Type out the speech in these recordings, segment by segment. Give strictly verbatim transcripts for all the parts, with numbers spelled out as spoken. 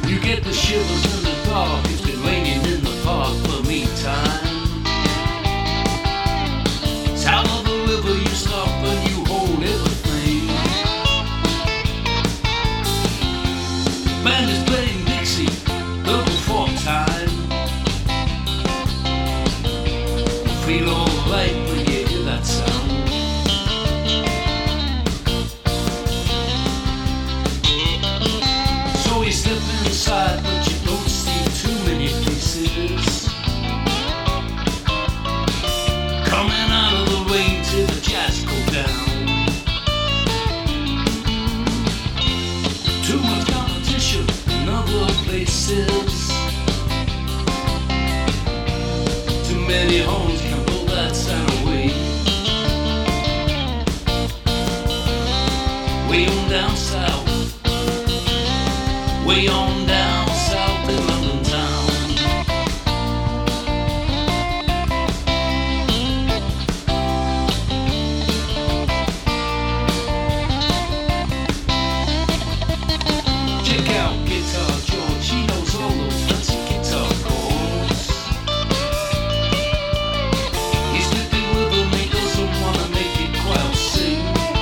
You get the shivers in the dark. It's been raining in the park for me time. South of the river you stop and you hold everything. Band is playing Dixie, double four time. You feel alright when you hear that sound. So you step inside but you don't see too many faces. Coming out of the rain till the jazz go down. Too much competition in other places. Too many homes can pull that sound away. Way on down south. Way on down south in London town. Check out Guitar George, he knows all those fancy guitar chords. He's slipping with them, he doesn't wanna make it crowd sing.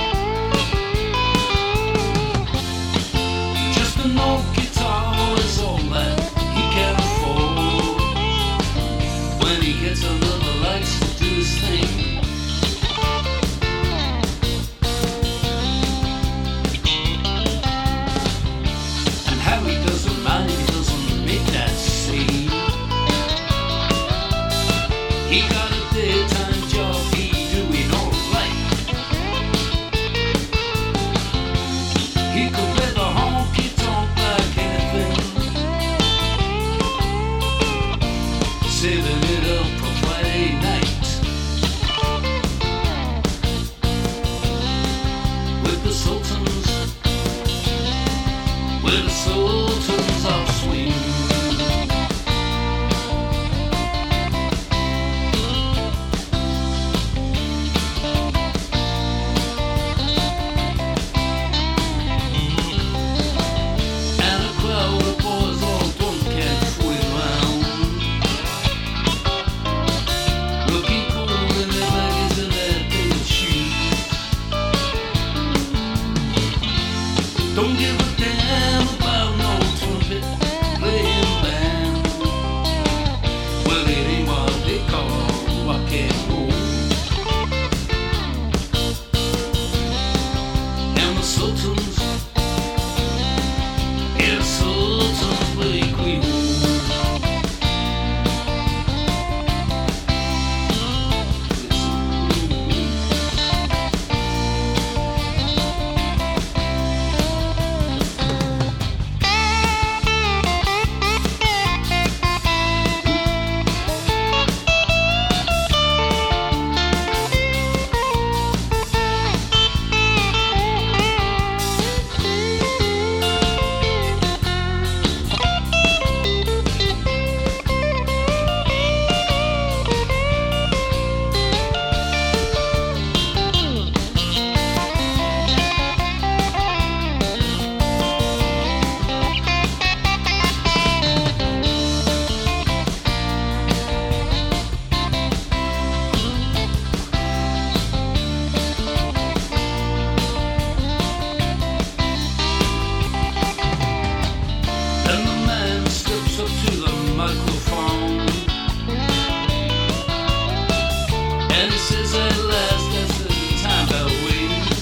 Just an old guitar is all that he can afford. When he gets another likes to do his thing. And Harry doesn't mind, he doesn't make that scene. He got a daytime job, he doing alright. He could play the honky tonk like anything. Saving it up for Friday night. With the Sultans, with the Sultans of Swing. And a crowd of boys all drunk and fooling round, looking cool in their baggies and their painted shoes. Don't give a damn about no trumpet playing band. Well, it ain't what they call rock and roll. And the Sultans, yeah, the Sultans play Creole. And the man steps up to the microphone and he says at last that's the time that waits.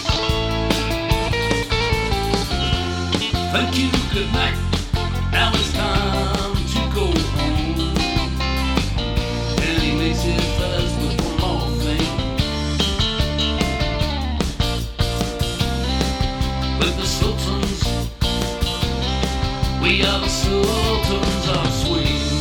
Thank you, good night. Now it's time to go home. And he makes it fast with one more thing. With the Sultans, we are the Sultans of Swing.